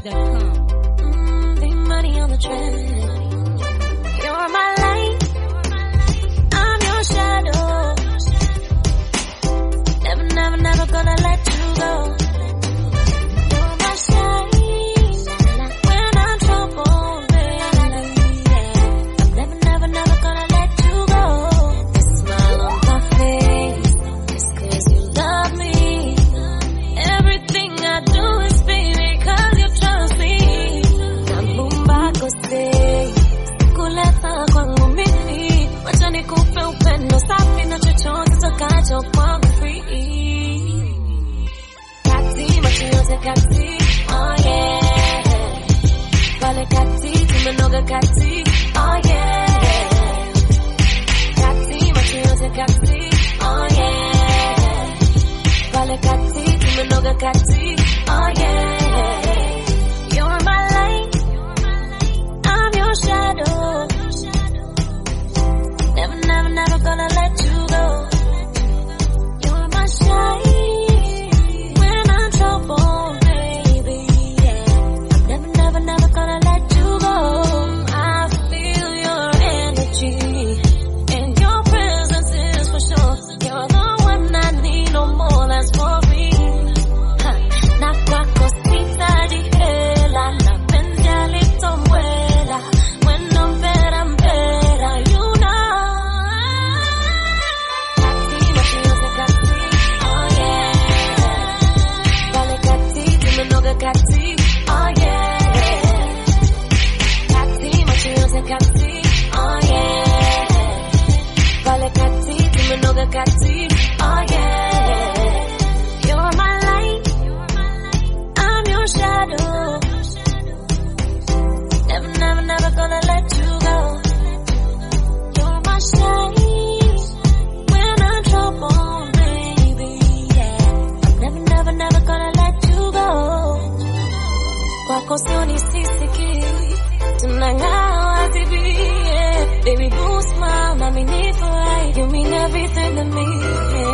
TheMusicMix.com. Big money on the track. You're my light, I'm your shadow. Never, never, never gonna let you go. You're my shine when I'm troubled, baby. I'm never, never, never gonna let you go. The smile on my face is 'cause you love me. Everything I do is baby 'cause you trust me. Nambumba kose kuleta kwangu mimi, wacha nikupe upendo safi na chochote utakacho kwangu free. Kati macho yote kati, oh yeah. Pale kati tumenoga kati, oh yeah. Kati macho yote kati, oh yeah. Pale kati tumenoga kati, oh yeah. You're my light, I'm your shadow. Never, never, never gonna let you go. You're my shine when I'm troubled, baby. Yeah. I'm never, never, never gonna let you go. I feel your energy, and your presence is for sure. You're the one I need, no more, that's for real. Na kwako sitaji hela, napenzi alitomwela. When I'm better, you know. Kati macho yote kati, oh yeah. Pale kati tumenoga kati, oh yeah. Kati macho yote kati, oh yeah. Pale kati tumenoga kati, oh yeah. You're my light, I'm your shadow. Never, never, never gonna let you go. You're my shine when I'm troubled, baby. Yeah. I'm never, never, never gonna let you go. Kwako sioni sisiki, tunang'aa wazibi, yeah. Baby, boo smile, nami nifurahi. You mean everything to me, yeah.